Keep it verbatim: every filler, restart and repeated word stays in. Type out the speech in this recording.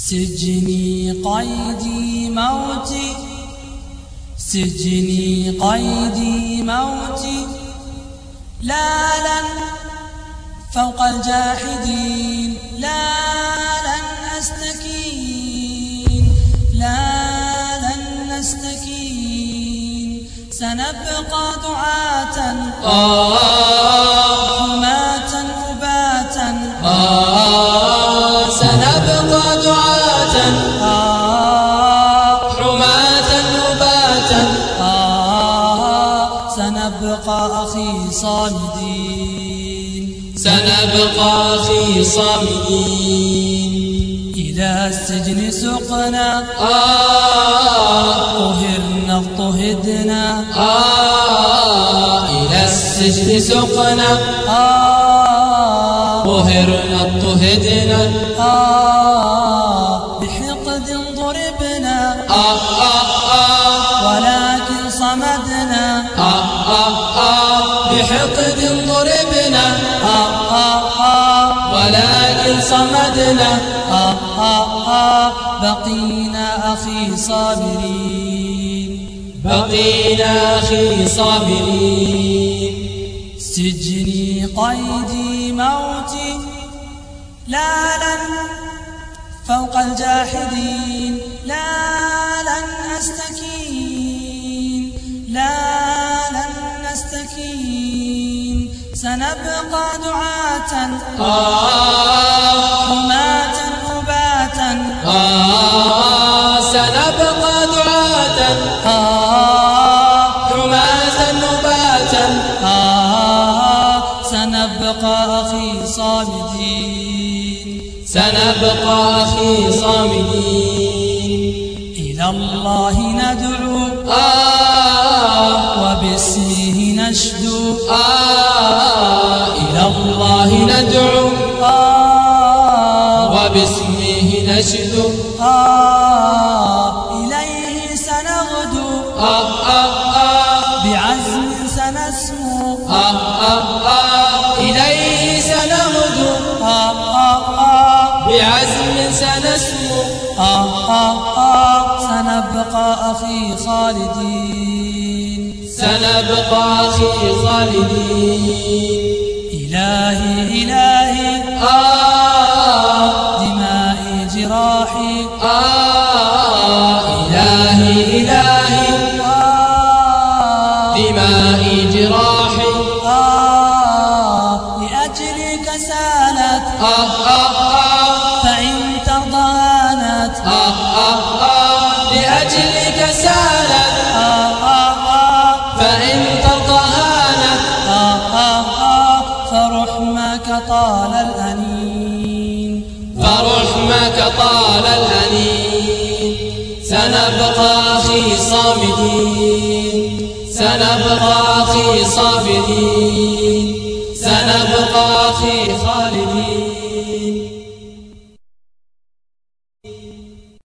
سجني قيدي موتي، سجني قيدي موتي، لا لن فوق الجاحدين، لا لن أستكين، لا لن نستكين، سنبقى دعاة حماة أباتا، سنبقى دعاة حماة أباتا، سنبقى أخي صامدين، سنبقى أخي صامدين. إلى السجن سقنا طهرنا اضطهدنا، إلى السجن سقنا طهرنا اضطهدنا، بحقد ضربنا ولكن صمدنا، بحقد ضربنا ولكن صمدنا، بقينا أخي صابرين، بقينا أخي صابرين. سجني قيدي موتي، لا لن فوق الجاحدين، لا لن أستكين، لا لن نستكين، سنبقى دعاة حماة أباتا، سنبقى دعاة حماة أباتا، سنبقى أخي صامدين، سنبقى أخي صامدين. إلى الله ندعو وباسمه نشدو، إلى الله ندعو وباسمه نشدو، إليه سنغدو بعزم سنسمو، إليه سنغدو بعزم سنسمو، سنبقى أخي خالدين، سنبقى أخي خالدين. إلهي إلهي دمائي جراحي، إلهي إلهي دمائي جراحي، لأجلك سالت فإن ترضانت، لأجلك سالت فإن ترضانت، فرحمك طال الأنين، فرحمك طال الأنين. سنبقى أخي صامدين، سنبقى أخي صابرين، سنبقى أخي خالدين.